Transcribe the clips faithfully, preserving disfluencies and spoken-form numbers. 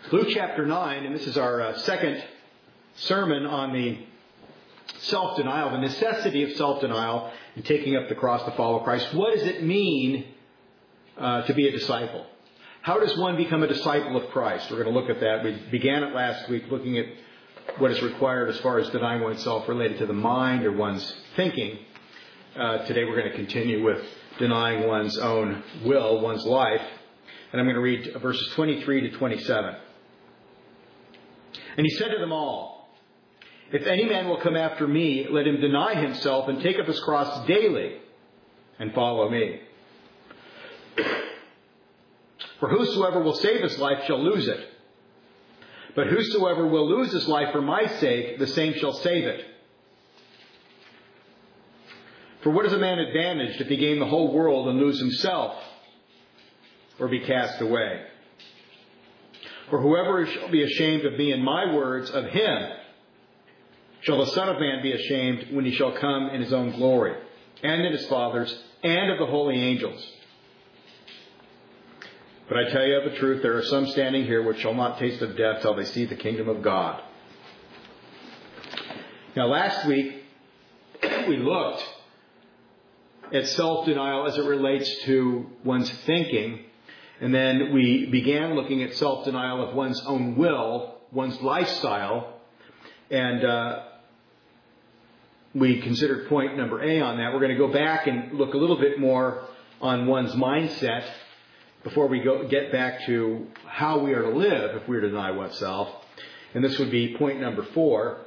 Luke chapter nine, and this is our uh, second sermon on the self-denial, the necessity of self-denial and taking up the cross to follow Christ. What does it mean uh, to be a disciple? How does one become a disciple of Christ? We're going to look at that. We began it last week looking at what is required as far as denying oneself related to the mind or one's thinking. Uh, today we're going to continue with denying one's own will, one's life. And I'm going to read verses twenty-three to twenty-seven. And he said to them all, "If any man will come after me, let him deny himself and take up his cross daily and follow me. For whosoever will save his life shall lose it. But whosoever will lose his life for my sake, the same shall save it. For what is a man advantaged if he gain the whole world and lose himself, or be cast away? For whoever shall be ashamed of me and my words, of him shall the Son of Man be ashamed when he shall come in his own glory, and in his Father's, and of the holy angels. But I tell you of a truth, there are some standing here which shall not taste of death till they see the kingdom of God." Now last week, we looked at self-denial as it relates to one's thinking. And then we began looking at self-denial of one's own will, one's lifestyle. And uh, we considered point number A on that. We're going to go back and look a little bit more on one's mindset before we go get back to how we are to live if we are to deny oneself. And this would be point number four.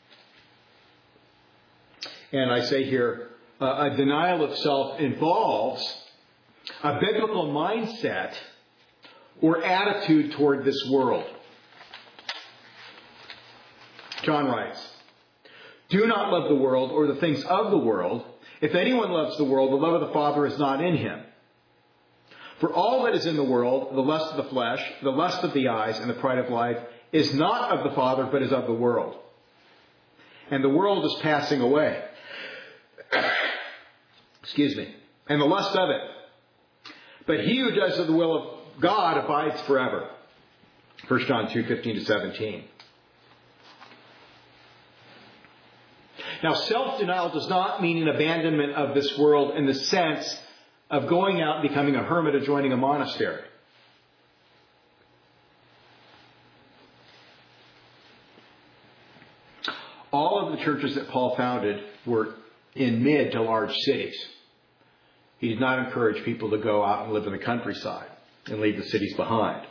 And I say here, uh, a denial of self involves a biblical mindset or attitude toward this world. John writes, "Do not love the world or the things of the world. If anyone loves the world, the love of the Father is not in him. For all that is in the world, the lust of the flesh, the lust of the eyes, and the pride of life, is not of the Father, but is of the world. And the world is passing away." Excuse me. "And the lust of it. But he who does the will of God abides forever." First John two, fifteen to seventeen. Now, self-denial does not mean an abandonment of this world in the sense of going out and becoming a hermit or joining a monastery. All of the churches that Paul founded were in mid to large cities. He did not encourage people to go out and live in the countryside and leave the cities behind.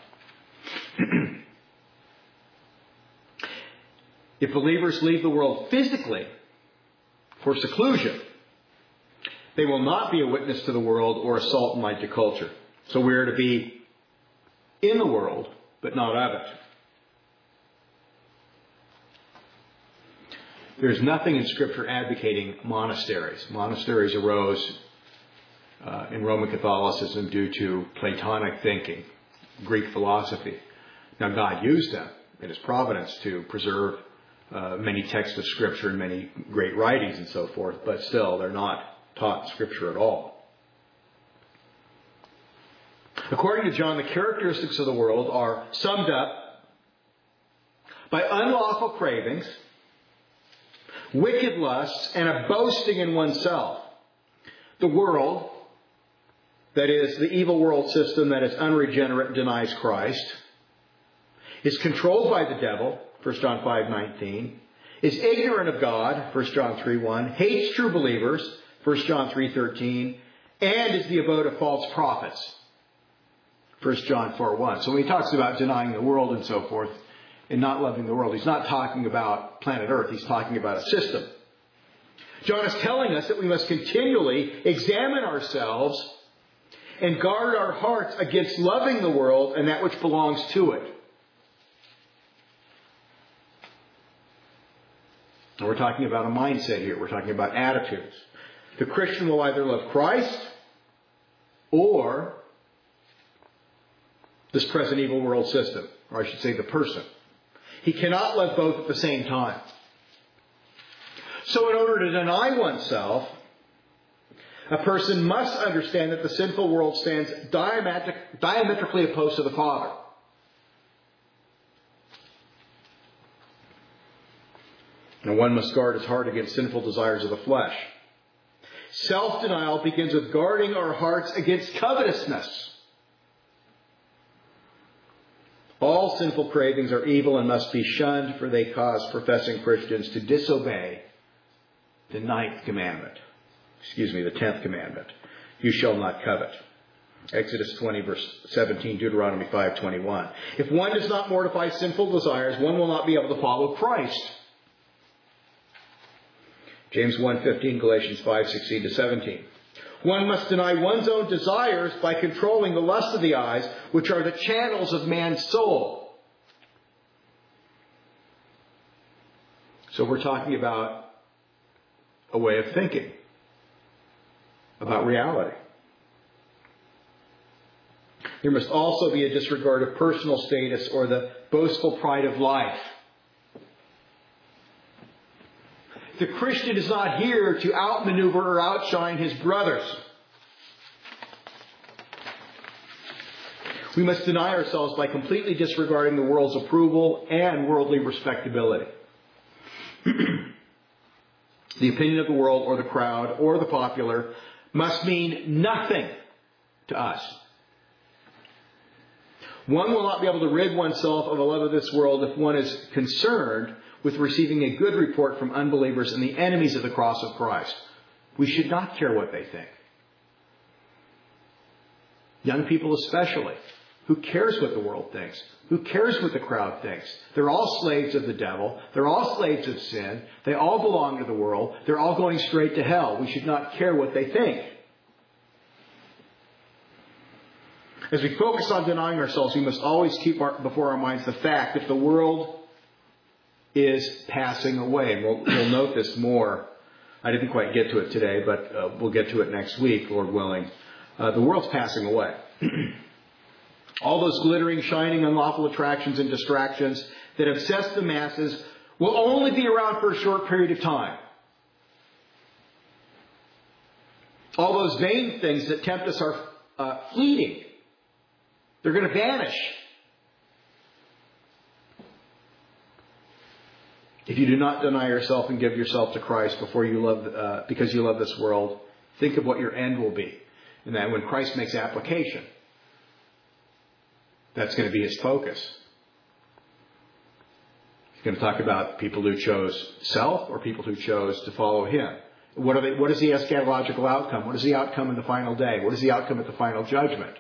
If believers leave the world physically for seclusion, they will not be a witness to the world or a salt and light to culture. So we are to be in the world, but not of it. There's nothing in Scripture advocating monasteries. Monasteries arose uh, in Roman Catholicism due to Platonic thinking, Greek philosophy. Now, God used them in His providence to preserve uh, many texts of Scripture and many great writings and so forth, but still, they're not taught in Scripture at all. According to John, the characteristics of the world are summed up by unlawful cravings, wicked lusts, and a boasting in oneself. The world, that is, the evil world system that is unregenerate and denies Christ, is controlled by the devil, First John five nineteen, is ignorant of God, First John three one, hates true believers, First John three thirteen, and is the abode of false prophets, First John four one. So when he talks about denying the world and so forth, and not loving the world, he's not talking about planet Earth. He's talking about a system. John is telling us that we must continually examine ourselves and guard our hearts against loving the world and that which belongs to it. And we're talking about a mindset here. We're talking about attitudes. The Christian will either love Christ or this present evil world system, or I should say the person. He cannot love both at the same time. So in order to deny oneself, a person must understand that the sinful world stands diametric, diametrically opposed to the Father. And one must guard his heart against sinful desires of the flesh. Self-denial begins with guarding our hearts against covetousness. All sinful cravings are evil and must be shunned, for they cause professing Christians to disobey the ninth commandment. Excuse me, the tenth commandment. You shall not covet. Exodus twenty, verse seventeen, Deuteronomy five, twenty-one. If one does not mortify sinful desires, one will not be able to follow Christ. James one, fifteen, Galatians five, sixteen to seventeen. One must deny one's own desires by controlling the lust of the eyes, which are the channels of man's soul. So we're talking about a way of thinking, about reality. There must also be a disregard of personal status or the boastful pride of life. The Christian is not here to outmaneuver or outshine his brothers. We must deny ourselves by completely disregarding the world's approval and worldly respectability. The opinion of the world or the crowd or the popular must mean nothing to us. One will not be able to rid oneself of the love of this world if one is concerned with receiving a good report from unbelievers and the enemies of the cross of Christ. We should not care what they think. Young people especially. Who cares what the world thinks? Who cares what the crowd thinks? They're all slaves of the devil. They're all slaves of sin. They all belong to the world. They're all going straight to hell. We should not care what they think. As we focus on denying ourselves, we must always keep our, before our minds the fact that the world is passing away. And we'll, we'll note this more. I didn't quite get to it today, but uh, we'll get to it next week, Lord willing. Uh, the world's passing away. All those glittering, shining, unlawful attractions and distractions that obsess the masses will only be around for a short period of time. All those vain things that tempt us are uh, fleeting. They're going to vanish. If you do not deny yourself and give yourself to Christ before you love, uh, because you love this world, think of what your end will be. And that when Christ makes application, that's going to be his focus. He's going to talk about people who chose self or people who chose to follow him. What, are they, what is the eschatological outcome? What is the outcome in the final day? What is the outcome at the final judgment?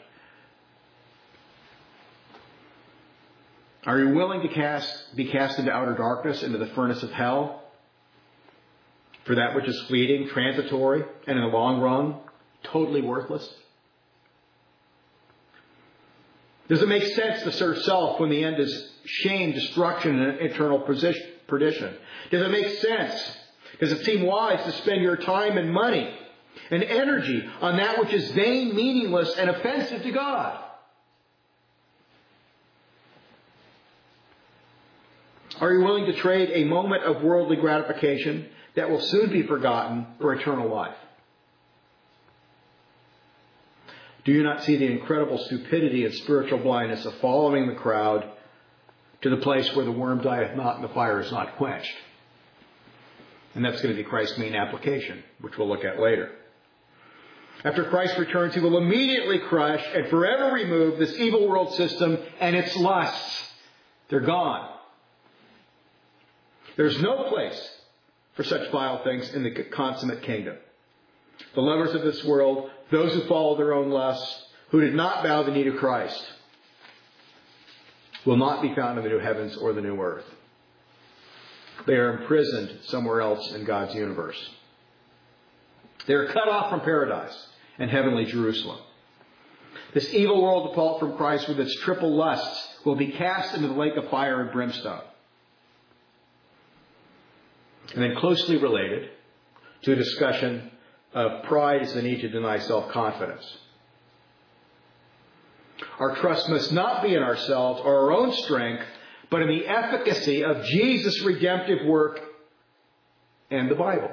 Are you willing to cast, be cast into outer darkness, into the furnace of hell? For that which is fleeting, transitory, and in the long run, totally worthless? Does it make sense to serve self when the end is shame, destruction, and eternal perdition? Does it make sense? Does it seem wise to spend your time and money and energy on that which is vain, meaningless, and offensive to God? Are you willing to trade a moment of worldly gratification that will soon be forgotten for eternal life? Do you not see the incredible stupidity and spiritual blindness of following the crowd to the place where the worm dieth not and the fire is not quenched? And that's going to be Christ's main application, which we'll look at later. After Christ returns, he will immediately crush and forever remove this evil world system and its lusts. They're gone. There's no place for such vile things in the consummate kingdom. The lovers of this world, those who follow their own lusts, who did not bow the knee to Christ, will not be found in the new heavens or the new earth. They are imprisoned somewhere else in God's universe. They are cut off from paradise and heavenly Jerusalem. This evil world apart from Christ with its triple lusts will be cast into the lake of fire and brimstone. And then closely related to a discussion of pride is the need to deny self-confidence. Our trust must not be in ourselves or our own strength, but in the efficacy of Jesus' redemptive work and the Bible.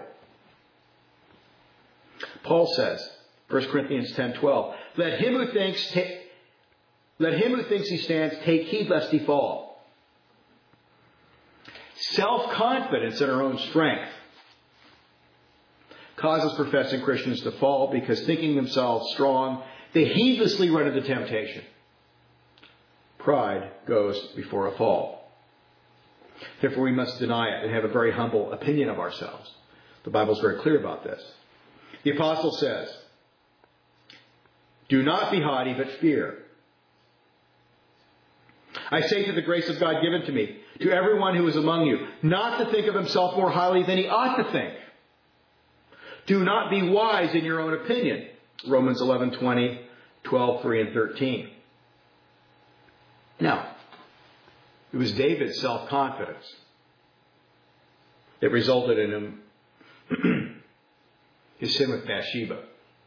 Paul says, First Corinthians ten twelve, Let him who thinks ta- let him who thinks he stands take heed lest he fall. self-confidence in our own strength causes professing Christians to fall because, thinking themselves strong, they heedlessly run into temptation. Pride goes before a fall. Therefore, we must deny it and have a very humble opinion of ourselves. The Bible is very clear about this. The apostle says, "Do not be haughty, but fear. I say to the grace of God given to me, to everyone who is among you, not to think of himself more highly than he ought to think. Do not be wise in your own opinion." Romans eleven twenty, twelve, three, and thirteen. Now, it was David's self-confidence that resulted in him his sin with Bathsheba.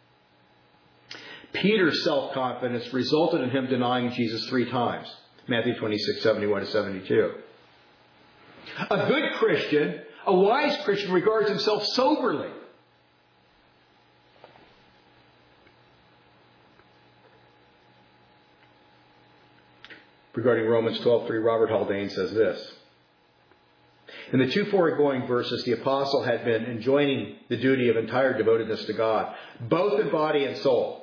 Peter's self-confidence resulted in him denying Jesus three times. Matthew twenty-six, seventy-one to seventy-two. A good Christian, a wise Christian, regards himself soberly. Regarding Romans twelve three, Robert Haldane says this: "In the two foregoing verses, the apostle had been enjoining the duty of entire devotedness to God, both in body and soul.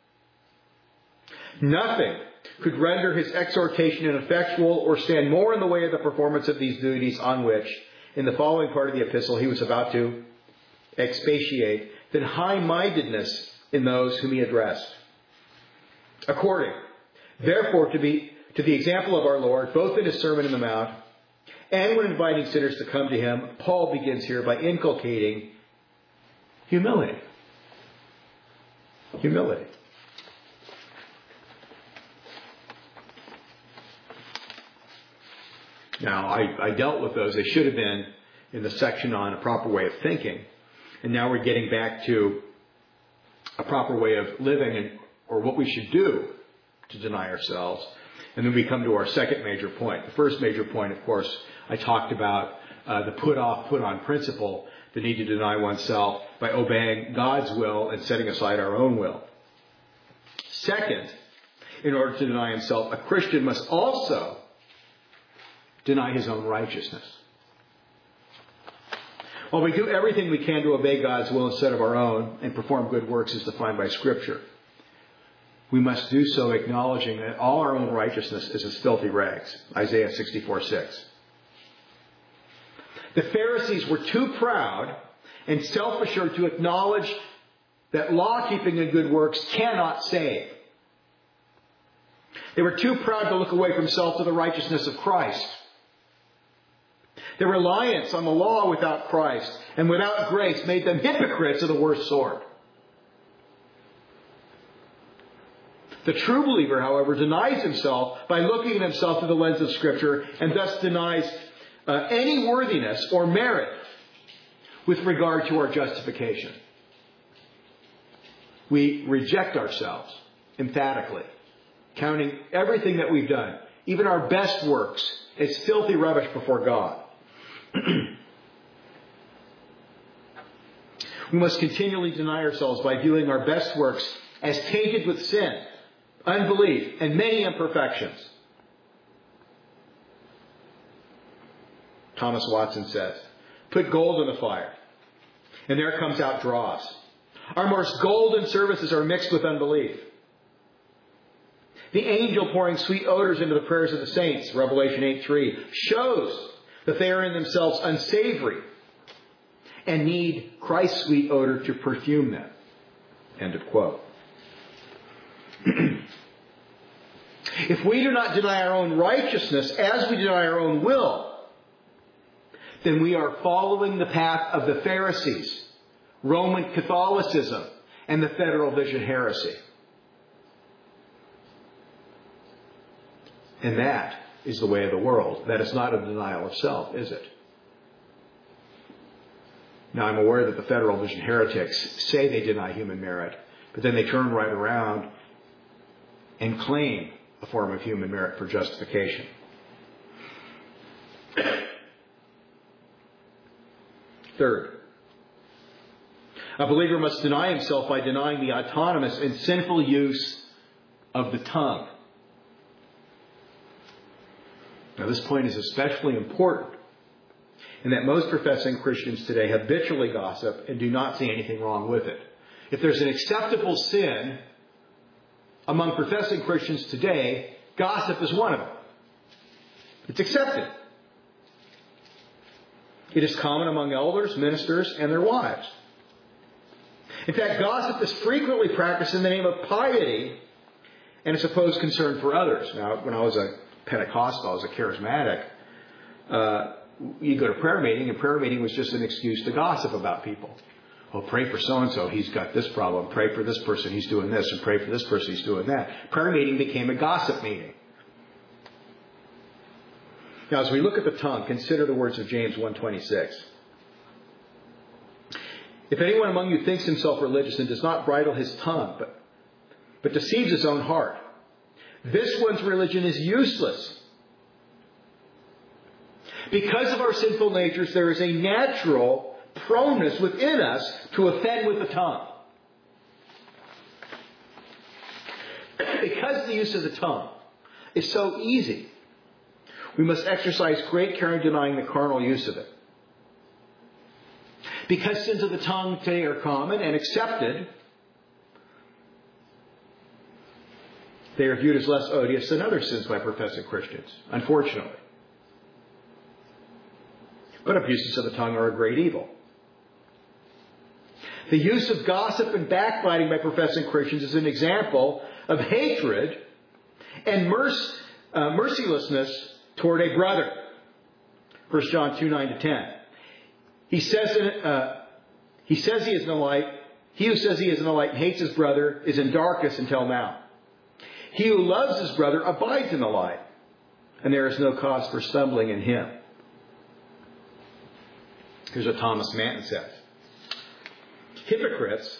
Nothing could render his exhortation ineffectual or stand more in the way of the performance of these duties on which, in the following part of the epistle, he was about to expatiate, than high-mindedness in those whom he addressed. According, therefore, to be to the example of our Lord, both in his Sermon on the Mount and when inviting sinners to come to him, Paul begins here by inculcating humility. Humility. Now, I, I dealt with those. They should have been in the section on a proper way of thinking. And now we're getting back to a proper way of living, and or what we should do to deny ourselves. And then we come to our second major point. The first major point, of course, I talked about uh, the put off, put on principle, the need to deny oneself by obeying God's will and setting aside our own will. Second, in order to deny himself, a Christian must also deny his own righteousness. While we do everything we can to obey God's will instead of our own and perform good works as defined by Scripture, we must do so acknowledging that all our own righteousness is as filthy rags. Isaiah sixty-four six. The Pharisees were too proud and self-assured to acknowledge that law-keeping and good works cannot save. They were too proud to look away from self to the righteousness of Christ. Their reliance on the law without Christ and without grace made them hypocrites of the worst sort. The true believer, however, denies himself by looking at himself through the lens of Scripture and thus denies uh, any worthiness or merit with regard to our justification. We reject ourselves emphatically, counting everything that we've done, even our best works, as filthy rubbish before God. We must continually deny ourselves by viewing our best works as tainted with sin, unbelief, and many imperfections. Thomas Watson says, "Put gold in the fire, and there comes out dross. Our most golden services are mixed with unbelief. The angel pouring sweet odors into the prayers of the saints, Revelation eight three, shows that they are in themselves unsavory and need Christ's sweet odor to perfume them." End of quote. If we do not deny our own righteousness as we deny our own will, then we are following the path of the Pharisees, Roman Catholicism, and the Federal Vision heresy. And that is the way of the world. That is not a denial of self, is it? Now, I'm aware that the Federal Vision heretics say they deny human merit, but then they turn right around and claim a form of human merit for justification. Third, a believer must deny himself by denying the autonomous and sinful use of the tongue. Now, this point is especially important and that most professing Christians today habitually gossip and do not see anything wrong with it. If there's an acceptable sin among professing Christians today, gossip is one of them. It's accepted. It is common among elders, ministers, and their wives. In fact, gossip is frequently practiced in the name of piety and a supposed concern for others. Now, when I was a Pentecostal, I was a charismatic, uh, you go to prayer meeting, and prayer meeting was just an excuse to gossip about people. Well, pray for so-and-so, he's got this problem. Pray for this person, he's doing this. And pray for this person, he's doing that. Prayer meeting became a gossip meeting. Now, as we look at the tongue, consider the words of James one twenty-six. If anyone among you thinks himself religious and does not bridle his tongue, but, but deceives his own heart, this one's religion is useless. Because of our sinful natures, there is a natural proneness within us to offend with the tongue. Because the use of the tongue is so easy, we must exercise great care in denying the carnal use of it. Because sins of the tongue today are common and accepted, they are viewed as less odious than other sins by professing Christians, unfortunately. But abuses of the tongue are a great evil. The use of gossip and backbiting by professing Christians is an example of hatred and merc- uh, mercilessness toward a brother. First John two, nine to ten. He says, in, uh, he says he is in the light. He who says he is in the light and hates his brother is in darkness until now. He who loves his brother abides in the light, and there is no cause for stumbling in him. Here's what Thomas Manton says. Hypocrites,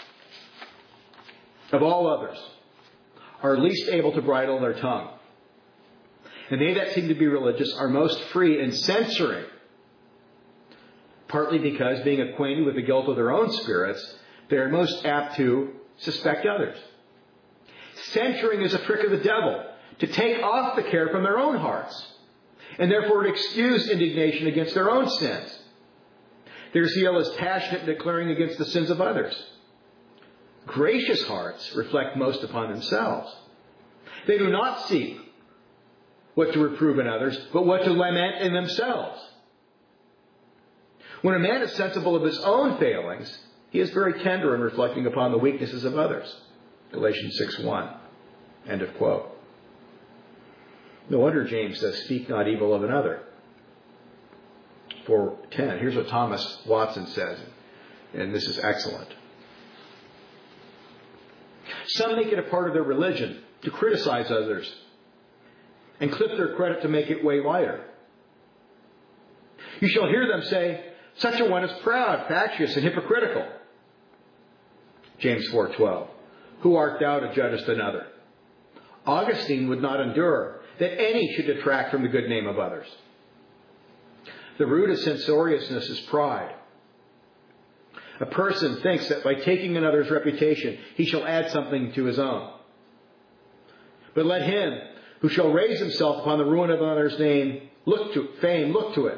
of all others, are least able to bridle their tongue. And they that seem to be religious are most free in censoring, partly because, being acquainted with the guilt of their own spirits, they are most apt to suspect others. Censuring is a trick of the devil to take off the care from their own hearts, and therefore to excuse indignation against their own sins. Their zeal is passionate in declaring against the sins of others. Gracious hearts reflect most upon themselves. They do not seek what to reprove in others, but what to lament in themselves. When a man is sensible of his own failings, he is very tender in reflecting upon the weaknesses of others. Galatians six one. End of quote. No wonder James says, speak not evil of another. four ten. Here's what Thomas Watson says, and this is excellent. Some make it a part of their religion to criticize others and clip their credit to make it weigh lighter. You shall hear them say, such a one is proud, factious, and hypocritical. James four twelve. Who art thou to judge another? Augustine would not endure that any should detract from the good name of others. The root of censoriousness is pride. A person thinks that by taking another's reputation, he shall add something to his own. But let him who shall raise himself upon the ruin of another's name, look to fame, look to it.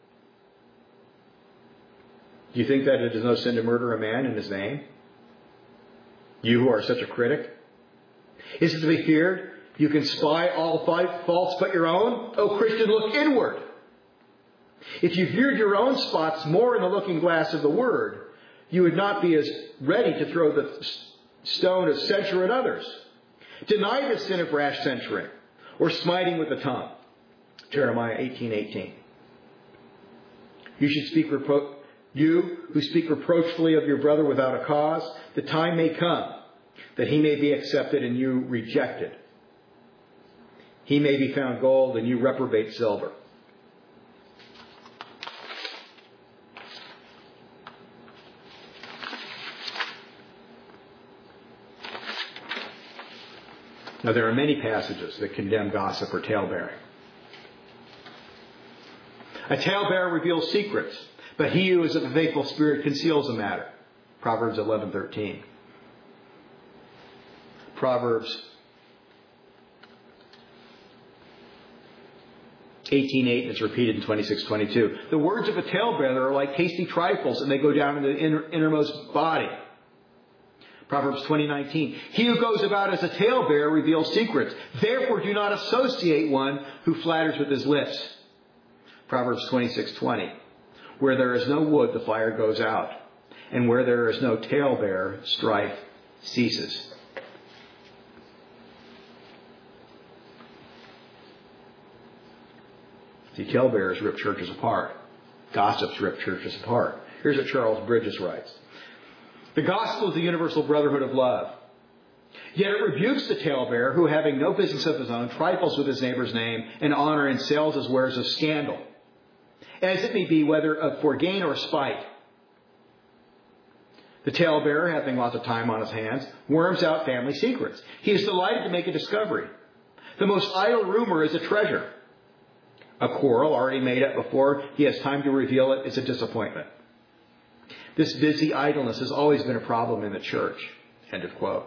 Do you think that it is no sin to murder a man in his name? You who are such a critic? Is it to be feared you can spy all faults but your own? O Christian, look inward. If you viewed your own spots more in the looking glass of the Word, you would not be as ready to throw the stone of censure at others. Deny the sin of rash censuring or smiting with the tongue. Jeremiah eighteen eighteen. You should speak repro- you who speak reproachfully of your brother without a cause, the time may come that he may be accepted and you rejected. He may be found gold and you reprobate silver. Now, there are many passages that condemn gossip or talebearing. A talebearer reveals secrets, but he who is of a faithful spirit conceals a matter. Proverbs eleven thirteen. Proverbs eighteen eight, and it's repeated in twenty-six twenty-two. The words of a talebearer are like tasty trifles, and they go down into the inner, innermost body. Proverbs twenty nineteen. He who goes about as a talebearer reveals secrets. Therefore do not associate one who flatters with his lips. Proverbs twenty-six twenty. Where there is no wood, the fire goes out. And where there is no talebearer, strife ceases. See, talebearers rip churches apart. Gossips rip churches apart. Here's what Charles Bridges writes. The gospel is the universal brotherhood of love. Yet it rebukes the talebearer who, having no business of his own, trifles with his neighbor's name and honor and sells his wares of scandal, as it may be, whether of for gain or spite. The talebearer, having lots of time on his hands, worms out family secrets. He is delighted to make a discovery. The most idle rumor is a treasure. A quarrel already made up before he has time to reveal it is a disappointment. This busy idleness has always been a problem in the church. End of quote.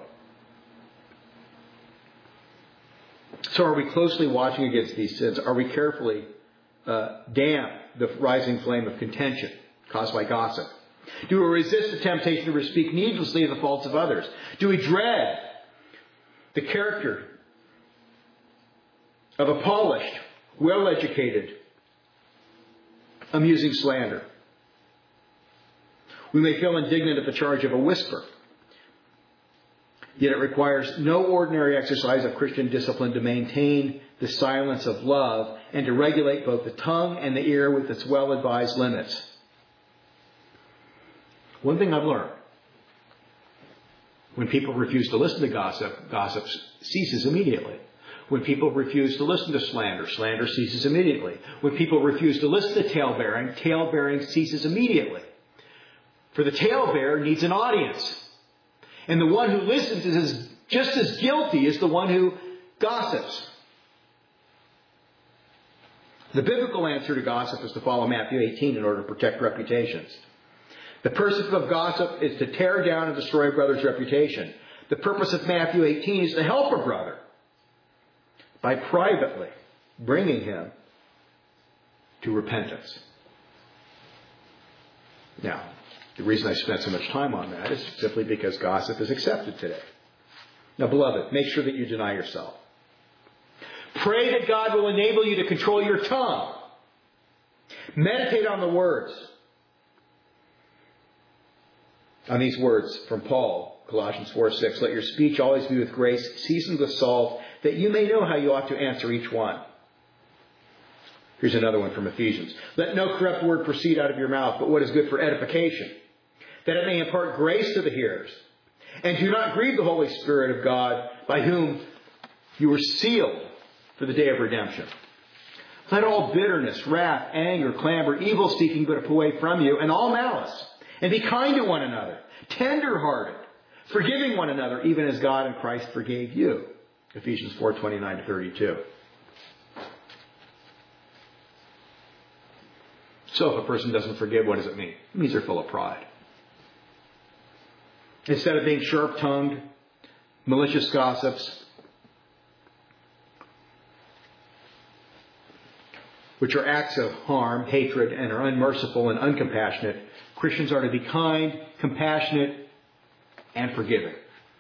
So are we closely watching against these sins? Are we carefully uh, dam the rising flame of contention caused by gossip? Do we resist the temptation to speak needlessly of the faults of others? Do we dread the character of a polished, well-educated, amusing slander? We may feel indignant at the charge of a whisper. Yet it requires no ordinary exercise of Christian discipline to maintain the silence of love and to regulate both the tongue and the ear with its well-advised limits. One thing I've learned. When people refuse to listen to gossip, gossip ceases immediately. When people refuse to listen to slander, slander ceases immediately. When people refuse to listen to talebearing, talebearing ceases immediately. For the talebearer needs an audience. And the one who listens is just as guilty as the one who gossips. The biblical answer to gossip is to follow Matthew eighteen in order to protect reputations. The purpose of gossip is to tear down and destroy a brother's reputation. The purpose of Matthew eighteen is to help a brother by privately bringing him to repentance. Now, the reason I spent so much time on that is simply because gossip is accepted today. Now, beloved, make sure that you deny yourself. Pray that God will enable you to control your tongue. Meditate on the words. On these words from Paul, Colossians four six, let your speech always be with grace, seasoned with salt, that you may know how you ought to answer each one. Here's another one from Ephesians. Let no corrupt word proceed out of your mouth, but what is good for edification, that it may impart grace to the hearers. And do not grieve the Holy Spirit of God, by whom you were sealed for the day of redemption. Let all bitterness, wrath, anger, clamor, evil speaking be put away from you, and all malice. And be kind to one another, tender-hearted, forgiving one another, even as God in Christ forgave you. Ephesians four twenty-nine to thirty-two. So if a person doesn't forgive, what does it mean? It means they're full of pride. Instead of being sharp-tongued, malicious gossips, which are acts of harm, hatred, and are unmerciful and uncompassionate, Christians are to be kind, compassionate, and forgiving.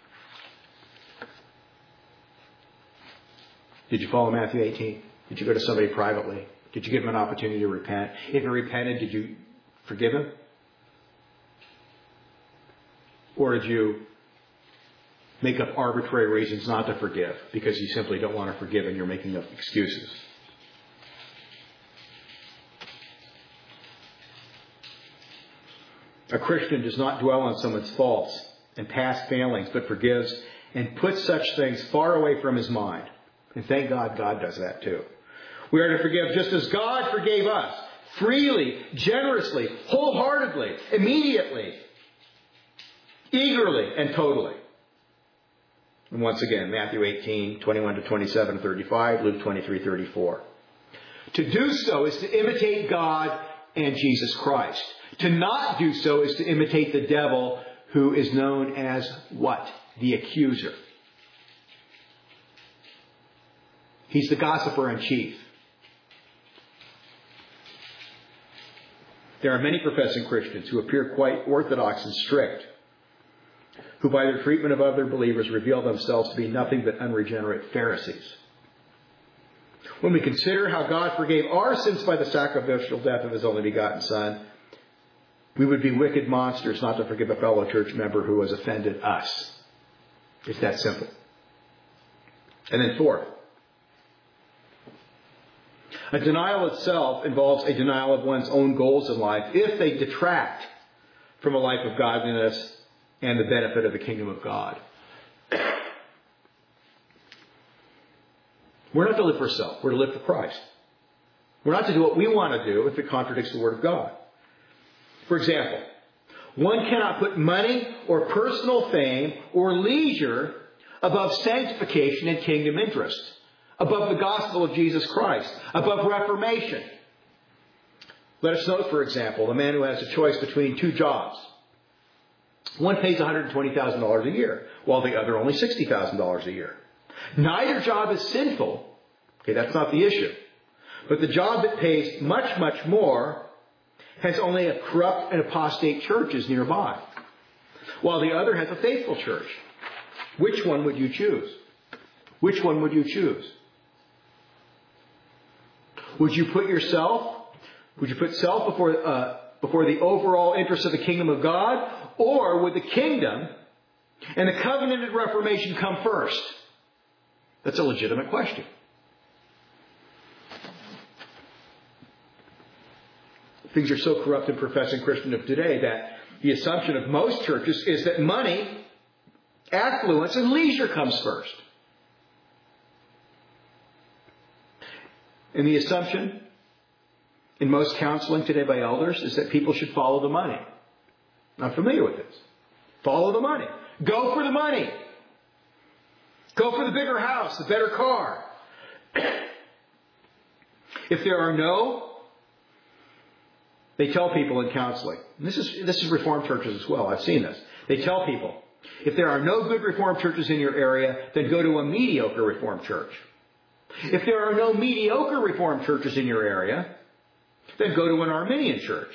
Did you follow Matthew eighteen? Did you go to somebody privately? Did you give him an opportunity to repent? If he repented, did you forgive him? Or did you make up arbitrary reasons not to forgive because you simply don't want to forgive and you're making up excuses? A Christian does not dwell on someone's faults and past failings, but forgives and puts such things far away from his mind. And thank God, God does that too. We are to forgive just as God forgave us, freely, generously, wholeheartedly, immediately, eagerly, and totally. And once again, Matthew eighteen, twenty-one to twenty-seven, thirty-five, Luke twenty-three, thirty-four. To do so is to imitate God and Jesus Christ. To not do so is to imitate the devil, who is known as what? The accuser. He's the gossiper in chief. There are many professing Christians who appear quite orthodox and strict, who by their treatment of other believers reveal themselves to be nothing but unregenerate Pharisees. When we consider how God forgave our sins by the sacrificial death of His only begotten Son, we would be wicked monsters not to forgive a fellow church member who has offended us. It's that simple. And then fourth, a denial itself involves a denial of one's own goals in life if they detract from a life of godliness and the benefit of the kingdom of God. We're not to live for self. We're to live for Christ. We're not to do what we want to do if it contradicts the Word of God. For example, one cannot put money or personal fame or leisure above sanctification and kingdom interest, above the gospel of Jesus Christ, above reformation. Let us note, for example, the man who has a choice between two jobs. One pays one hundred twenty thousand dollars a year, while the other only sixty thousand dollars a year. Neither job is sinful. Okay, that's not the issue. But the job that pays much, much more has only a corrupt and apostate churches nearby, while the other has a faithful church. Which one would you choose? Which one would you choose? Would you put yourself, would you put self before, uh, before the overall interest of the kingdom of God? Or would the kingdom and the covenanted reformation come first? That's a legitimate question. Things are so corrupt in professing Christendom today that the assumption of most churches is that money, affluence, and leisure comes first. And the assumption in most counseling today by elders is that people should follow the money. I'm familiar with this. Follow the money. Go for the money. Go for the bigger house, the better car. If there are no, they tell people in counseling, and this is this is Reformed churches as well, I've seen this. They tell people, if there are no good Reformed churches in your area, then go to a mediocre Reformed church. If there are no mediocre Reformed churches in your area, then go to an Arminian church.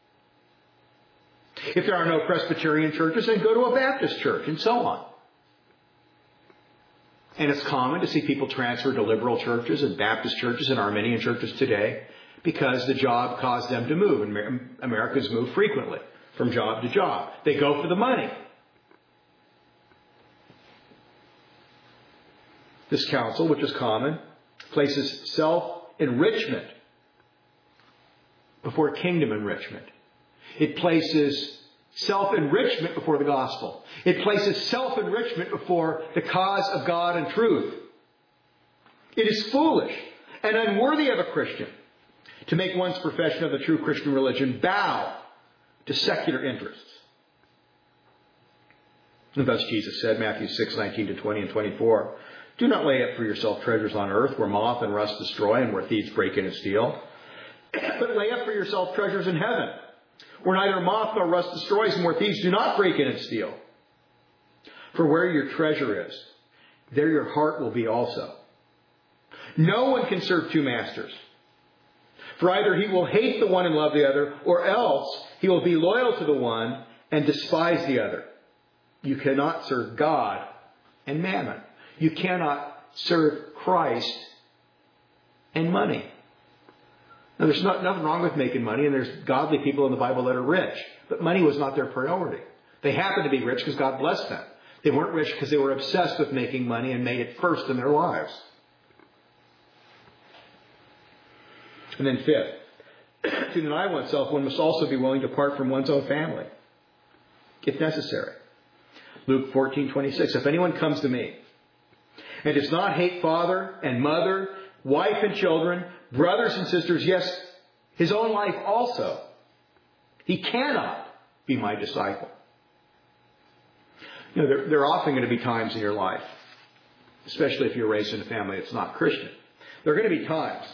If there are no Presbyterian churches, then go to a Baptist church, and so on. And it's common to see people transfer to liberal churches and Baptist churches and Arminian churches today because the job caused them to move. And Americans move frequently from job to job. They go for the money. This counsel, which is common, places self-enrichment before kingdom enrichment. It places self-enrichment before the gospel. It places self-enrichment before the cause of God and truth. It is foolish and unworthy of a Christian to make one's profession of the true Christian religion bow to secular interests. And thus Jesus said, Matthew six, nineteen to twenty and twenty-four, do not lay up for yourself treasures on earth where moth and rust destroy and where thieves break in and steal, but lay up for yourself treasures in heaven, where neither moth nor rust destroys and where thieves do not break in and steal. For where your treasure is, there your heart will be also. No one can serve two masters. For either he will hate the one and love the other, or else he will be loyal to the one and despise the other. You cannot serve God and mammon. You cannot serve Christ and money. Now, there's not, nothing wrong with making money, and there's godly people in the Bible that are rich. But money was not their priority. They happened to be rich because God blessed them. They weren't rich because they were obsessed with making money and made it first in their lives. And then fifth, to deny oneself, one must also be willing to part from one's own family, if necessary. Luke fourteen twenty-six, if anyone comes to me and does not hate father and mother, wife and children, brothers and sisters, yes, his own life also, he cannot be my disciple. You know, there, there are often going to be times in your life, especially if you're raised in a family that's not Christian, there are going to be times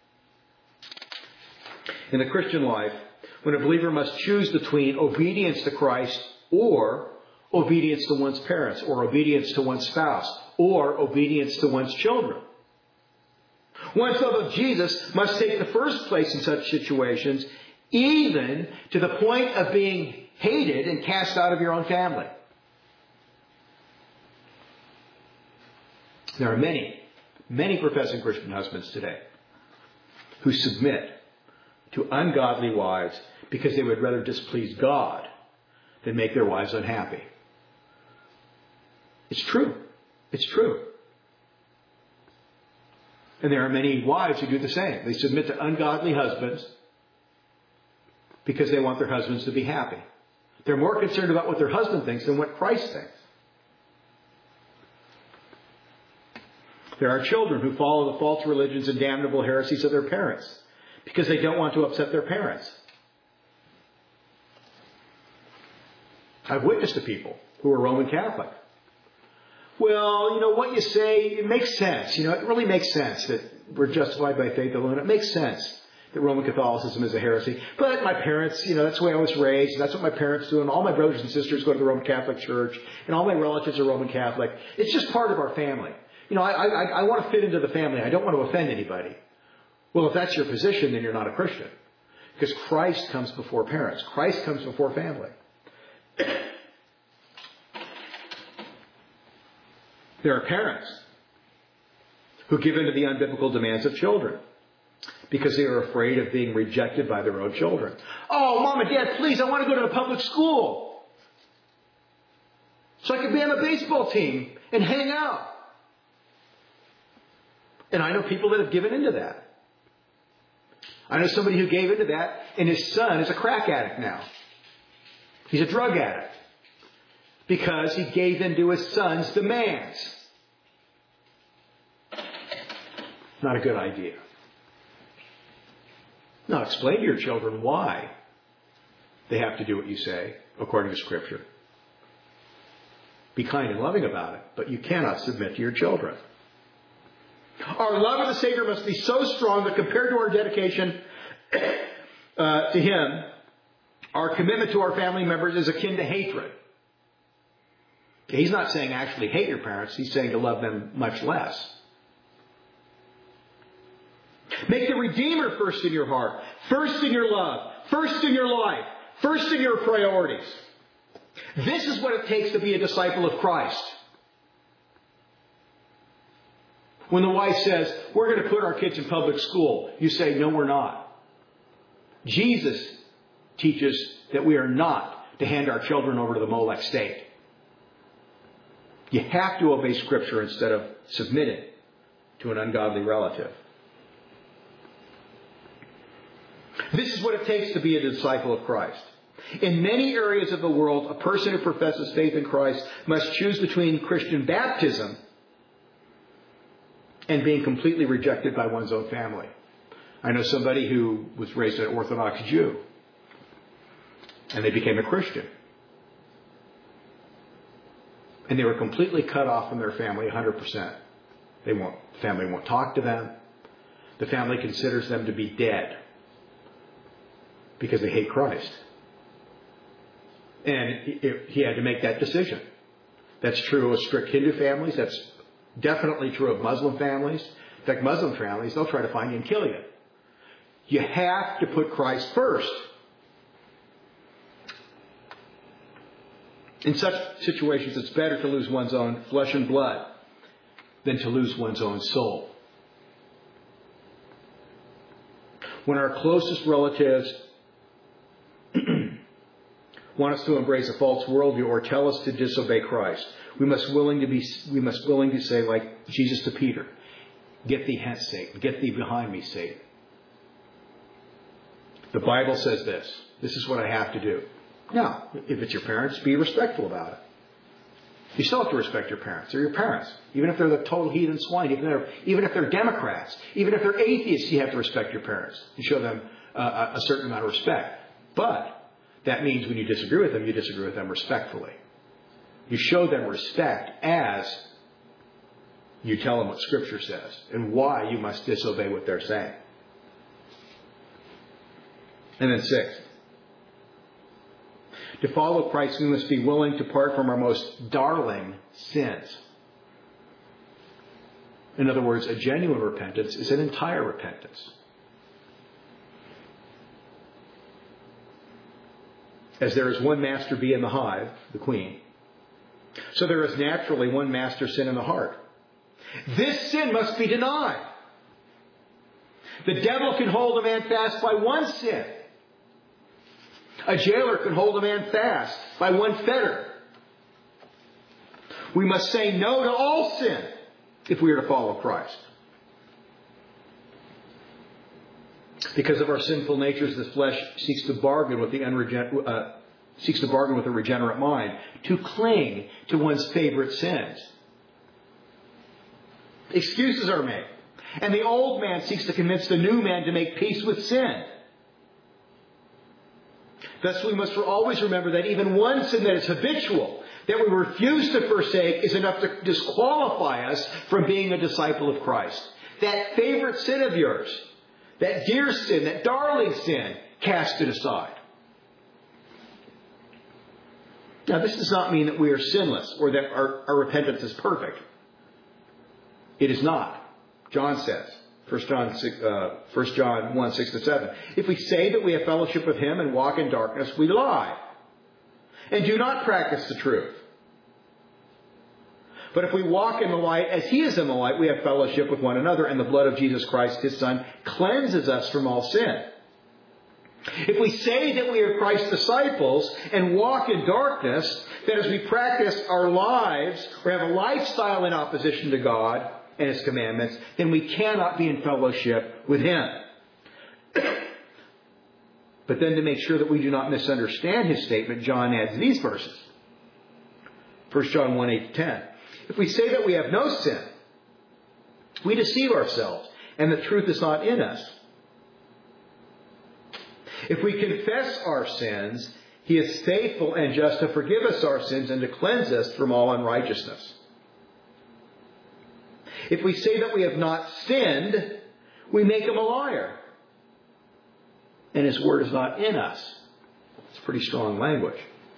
in the Christian life when a believer must choose between obedience to Christ or obedience to one's parents, or obedience to one's spouse, or obedience to one's children. One's love of Jesus must take the first place in such situations, even to the point of being hated and cast out of your own family. There are many, many professing Christian husbands today who submit to ungodly wives because they would rather displease God than make their wives unhappy. It's true. It's true. And there are many wives who do the same. They submit to ungodly husbands because they want their husbands to be happy. They're more concerned about what their husband thinks than what Christ thinks. There are children who follow the false religions and damnable heresies of their parents because they don't want to upset their parents. I've witnessed to people who are Roman Catholic. Well, you know, what you say, it makes sense. You know, it really makes sense that we're justified by faith alone. It makes sense that Roman Catholicism is a heresy. But my parents, you know, that's the way I was raised. That's what my parents do. And all my brothers and sisters go to the Roman Catholic Church. And all my relatives are Roman Catholic. It's just part of our family. You know, I, I, I want to fit into the family. I don't want to offend anybody. Well, if that's your position, then you're not a Christian. Because Christ comes before parents. Christ comes before family. There are parents who give in to the unbiblical demands of children because they are afraid of being rejected by their own children. Oh, Mom and Dad, please, I want to go to the public school so I can be on the baseball team and hang out. And I know people that have given into that. I know somebody who gave into that, and his son is a crack addict now. He's a drug addict. Because he gave in to his son's demands. Not a good idea. Now explain to your children why they have to do what you say according to Scripture. Be kind and loving about it, but you cannot submit to your children. Our love of the Savior must be so strong that compared to our dedication uh, to Him, our commitment to our family members is akin to hatred. He's not saying actually hate your parents. He's saying to love them much less. Make the Redeemer first in your heart, first in your love, first in your life, first in your priorities. This is what it takes to be a disciple of Christ. When the wife says, we're going to put our kids in public school, you say, no, we're not. Jesus teaches that we are not to hand our children over to the Molech state. You have to obey Scripture instead of submitting to an ungodly relative. This is what it takes to be a disciple of Christ. In many areas of the world, a person who professes faith in Christ must choose between Christian baptism and being completely rejected by one's own family. I know somebody who was raised an Orthodox Jew, and they became a Christian. And they were completely cut off from their family one hundred percent. They won't, the family won't talk to them. The family considers them to be dead because they hate Christ. And he had to make that decision. That's true of strict Hindu families. That's definitely true of Muslim families. In fact, Muslim families, they'll try to find you and kill you. You have to put Christ first. In such situations, it's better to lose one's own flesh and blood than to lose one's own soul. When our closest relatives want us to embrace a false worldview or tell us to disobey Christ, we must willing to be we must willing to say, like Jesus to Peter, "Get thee hence, Satan. Get thee behind me, Satan." The Bible says this. This is what I have to do. Now, if it's your parents, be respectful about it. You still have to respect your parents. They're your parents. Even if they're the total heathen swine, even if they're, even if they're Democrats, even if they're atheists, you have to respect your parents and show them uh, a certain amount of respect. But that means when you disagree with them, you disagree with them respectfully. You show them respect as you tell them what Scripture says and why you must disobey what they're saying. And then sixth, to follow Christ, we must be willing to part from our most darling sins. In other words, a genuine repentance is an entire repentance. As there is one master bee in the hive, the queen, so there is naturally one master sin in the heart. This sin must be denied. The devil can hold a man fast by one sin. A jailer can hold a man fast by one fetter. We must say no to all sin if we are to follow Christ. Because of our sinful natures, the flesh seeks to bargain with the unregen- uh, seeks to bargain with a regenerate mind, to cling to one's favorite sins. Excuses are made, and the old man seeks to convince the new man to make peace with sin. Thus, we must always remember that even one sin that is habitual, that we refuse to forsake, is enough to disqualify us from being a disciple of Christ. That favorite sin of yours, that dear sin, that darling sin, cast it aside. Now, this does not mean that we are sinless or that our, our repentance is perfect. It is not. John says, First John, uh, First John one, six to seven. If we say that we have fellowship with Him and walk in darkness, we lie and do not practice the truth. But if we walk in the light as He is in the light, we have fellowship with one another, and the blood of Jesus Christ, His Son, cleanses us from all sin. If we say that we are Christ's disciples and walk in darkness, that as we practice our lives or have a lifestyle in opposition to God and His commandments, then we cannot be in fellowship with Him. But then, to make sure that we do not misunderstand His statement, John adds these verses. First John one, eight to ten. If we say that we have no sin, we deceive ourselves, and the truth is not in us. If we confess our sins, He is faithful and just to forgive us our sins and to cleanse us from all unrighteousness. If we say that we have not sinned, we make Him a liar, and His word is not in us. It's pretty strong language.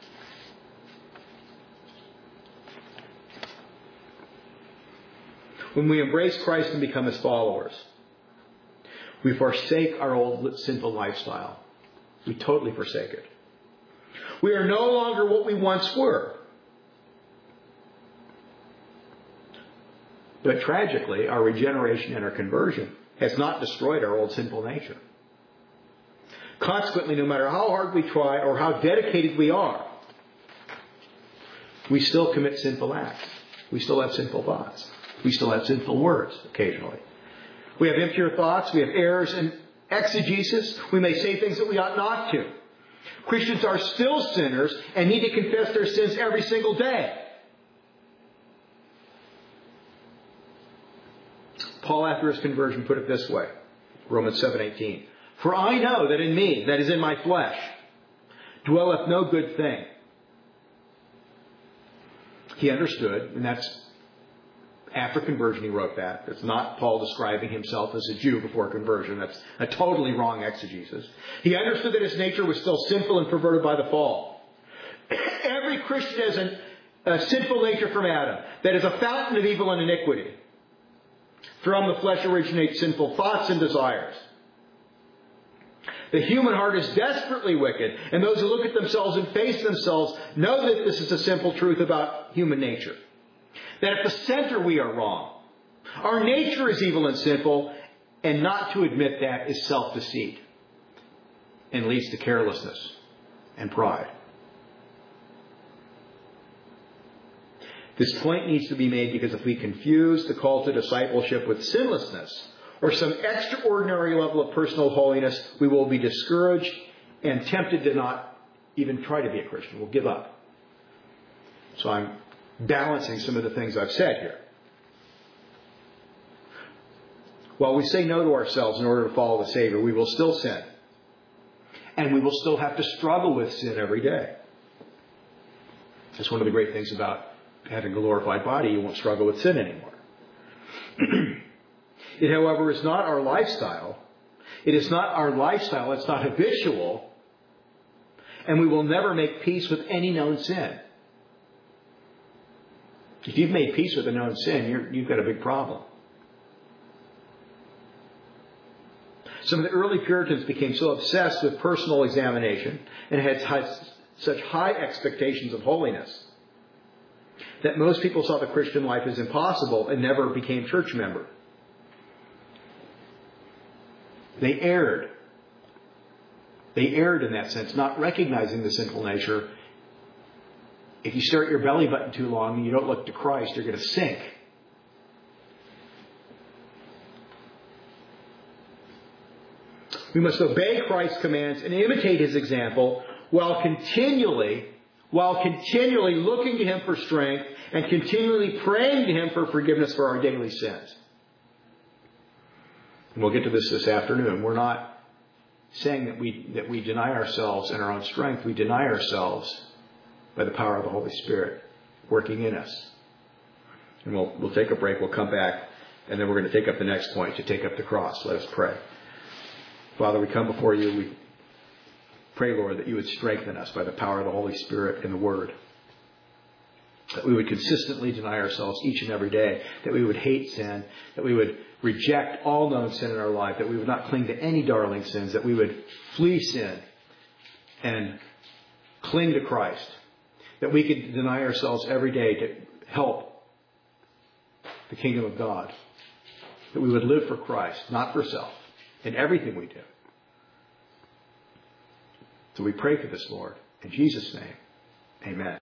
When we embrace Christ and become His followers, we forsake our old sinful lifestyle. We totally forsake it. We are no longer what we once were. But tragically, our regeneration and our conversion has not destroyed our old sinful nature. Consequently, no matter how hard we try or how dedicated we are, we still commit sinful acts. We still have sinful thoughts. We still have sinful words occasionally. We have impure thoughts. We have errors in exegesis. We may say things that we ought not to. Christians are still sinners and need to confess their sins every single day. Paul, after his conversion, put it this way. Romans seven eighteen. For I know that in me, that is in my flesh, dwelleth no good thing. He understood, and that's after conversion he wrote that. It's not Paul describing himself as a Jew before conversion. That's a totally wrong exegesis. He understood that his nature was still sinful and perverted by the fall. Every Christian has an, a sinful nature from Adam that is a fountain of evil and iniquity. From the flesh originate sinful thoughts and desires. The human heart is desperately wicked, and those who look at themselves and face themselves know that this is a simple truth about human nature. That at the center we are wrong. Our nature is evil and sinful, and not to admit that is self-deceit and leads to carelessness and pride. This point needs to be made because if we confuse the call to discipleship with sinlessness or some extraordinary level of personal holiness, we will be discouraged and tempted to not even try to be a Christian. We'll give up. So I'm balancing some of the things I've said here. While we say no to ourselves in order to follow the Savior, we will still sin. And we will still have to struggle with sin every day. That's one of the great things about having a glorified body. You won't struggle with sin anymore. It, however, is not our lifestyle. It is not our lifestyle. It's not habitual. And we will never make peace with any known sin. If you've made peace with a known sin, you're, you've got a big problem. Some of the early Puritans became so obsessed with personal examination and had such high expectations of holiness that most people saw the Christian life as impossible and never became church member. They erred. They erred in that sense, not recognizing the sinful nature. If you stare at your belly button too long and you don't look to Christ, you're going to sink. We must obey Christ's commands and imitate His example while continually, while continually looking to Him for strength and continually praying to Him for forgiveness for our daily sins. And we'll get to this this afternoon. We're not saying that we that we deny ourselves in our own strength. We deny ourselves by the power of the Holy Spirit working in us. And we'll we'll take a break. We'll come back, and then we're going to take up the next point, to take up the cross. Let us pray. Father, we come before you. We pray, Lord, that you would strengthen us by the power of the Holy Spirit in the Word. That we would consistently deny ourselves each and every day. That we would hate sin. That we would reject all known sin in our life. That we would not cling to any darling sins. That we would flee sin and cling to Christ. That we could deny ourselves every day to help the kingdom of God. That we would live for Christ, not for self, in everything we do. So we pray for this, Lord. In Jesus' name, amen.